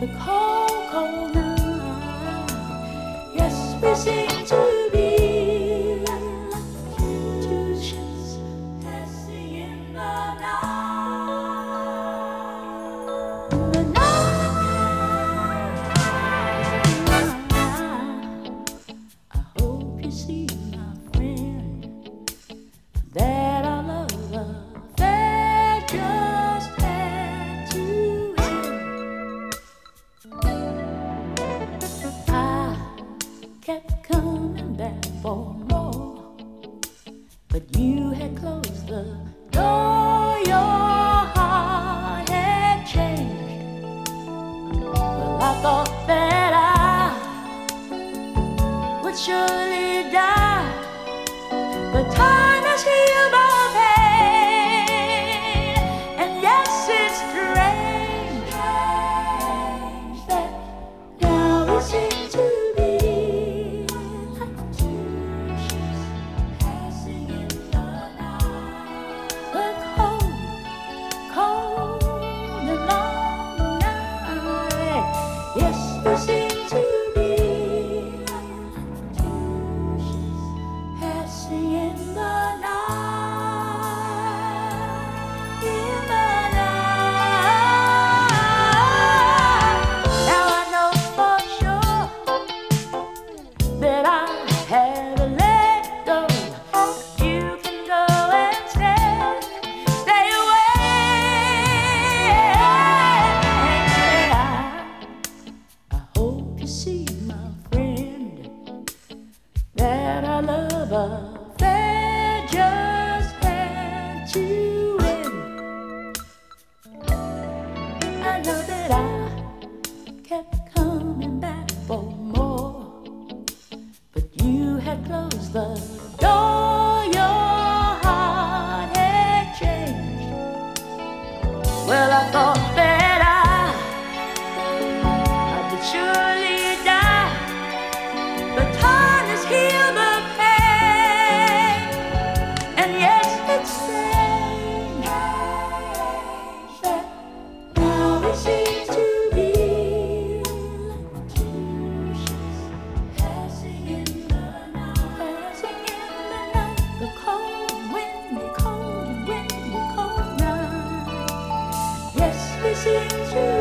the cold, cold night. Yes, we seem to be like two ships passing in the night. The night. I hope you see, my friend, that our love affair just had to end. I kept coming back for more, but you had closed the door. Your heart had changed. Well, I thought that I would surely die, but time has healed my pain. And yes, it's strange that now we seem to be like two ships passing in the night. The cold, cold and long night. Yes, we seem to be like two ships passing in the night, in the night. Now I know for sure that I had to let go. You can go and stay away. I hope you see, my friend, that our love affair just had to end. I know that I kept coming back for more, but you had closed the door. Your heart had changed. Well, I thought that I would surely die, but time has healed the pain. And yes, it's strange that now we seem to be like two ships passing in the night. Passing in the night, the cold, windy, cold night. Yes, we seem to